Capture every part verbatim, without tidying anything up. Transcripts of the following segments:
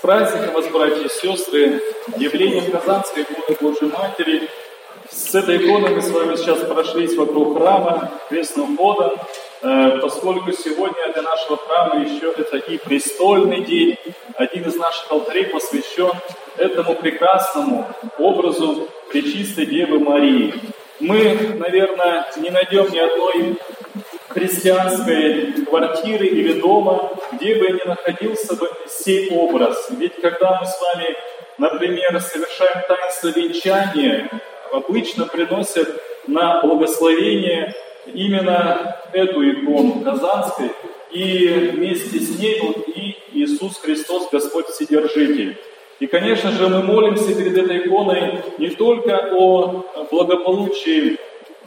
праздником вас, братья и сестры, явлением Казанской иконы Божьей Матери. С этой иконой мы с вами сейчас прошлись вокруг храма, крестным ходом, поскольку сегодня для нашего храма еще это и престольный день, один из наших алтарей посвящен этому прекрасному образу Пречистой Девы Марии. Мы, наверное, не найдем ни одной христианской квартиры или дома, где бы ни находился бы сей образ. Ведь когда мы с вами, например, совершаем таинство венчания, обычно приносят на благословение именно эту икону Казанской, и вместе с ней вот и Иисус Христос, Господь Вседержитель. И, конечно же, мы молимся перед этой иконой не только о благополучии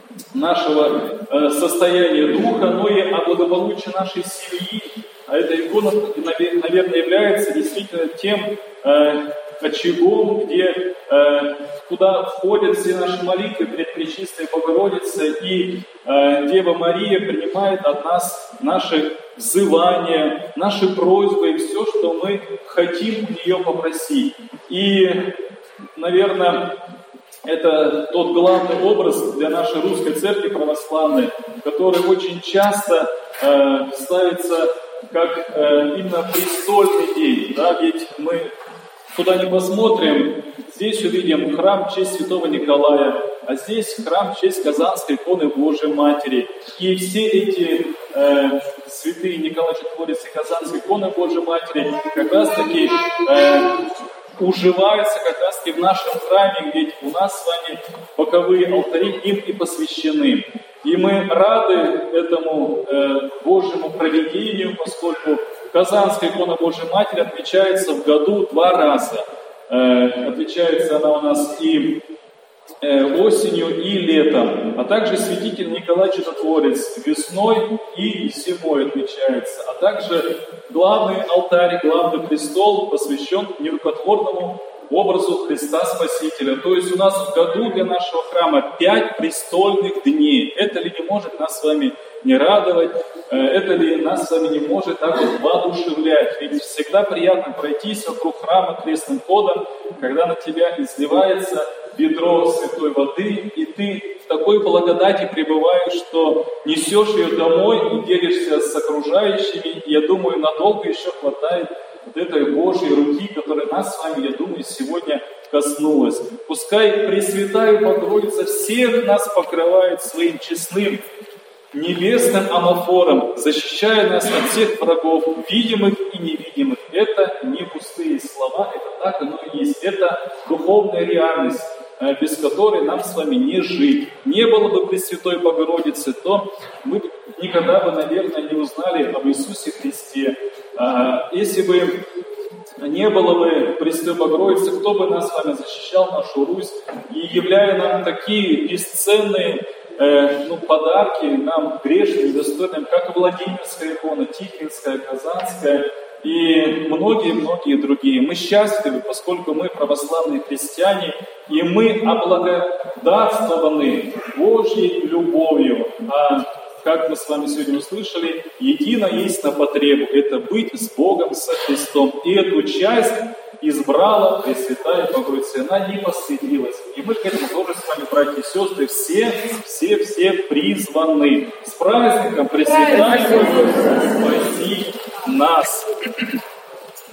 нашего э, состояния духа, но и о благополучии нашей семьи. А эта икона, наверное, является действительно тем э, очагом, где, э, куда входят все наши молитвы пред Пречистой Богородицей, и э, Дева Мария принимает от нас наши взывания, наши просьбы и все, что мы хотим у нее попросить. И, наверное, это тот главный образ для нашей русской церкви православной, который очень часто э, ставится как э, именно престольный день. Да? Ведь мы куда ни посмотрим, здесь увидим храм в честь святого Николая, а здесь храм в честь Казанской иконы Божьей Матери. И все эти э, святые Николай Чудотворец и Казанской иконы Божьей Матери как раз таки э, уживаются как раз таки в нашем храме, ведь у нас с вами боковые алтари им и посвящены. И мы рады этому э, Божьему провидению, поскольку Казанская икона Божьей Матери отмечается в году два раза. Э, отмечается она у нас и э, осенью, и летом. А также святитель Николай Чудотворец весной и зимой отмечается. А также главный алтарь, главный престол посвящен нерукотворному образу Христа Спасителя. То есть у нас в году для нашего храма пять престольных дней. Это ли не может нас с вами не радовать? Это ли нас с вами не может так вот воодушевлять? Ведь всегда приятно пройтись вокруг храма крестным ходом, когда на тебя изливается ведро святой воды, и ты в такой благодати пребываешь, что несешь ее домой и делишься с окружающими. И я думаю, надолго еще хватает вот этой Божьей руки, которая нас с вами, я думаю, сегодня коснулась. Пускай Пресвятая Богородица всех нас покрывает своим честным небесным амофором, защищая нас от всех врагов, видимых и невидимых. Это не пустые слова, это так оно и есть. Это духовная реальность, без которой нам с вами не жить. Не было бы Пресвятой Богородицы, то мы никогда бы, наверное, не узнали об Иисусе Христе. Если бы не было бы Пресвятой Богородицы, кто бы нас с вами защищал, нашу Русь, и являя нам такие бесценные э, ну, подарки, нам грешным, достойным, как и Владимирская икона, Тихвинская, Казанская, и многие-многие другие. Мы счастливы, поскольку мы православные христиане, и мы облагодатствованы Божьей любовью. А как мы с вами сегодня услышали, едино есть на потребу – это быть с Богом, со Христом. И эту часть избрала Пресвятая Богородица, она не постыдилась. И мы к этому тоже с вами, братья и сестры, все, все, все призваны. С праздником Пресвятая Богородица, спаси нас!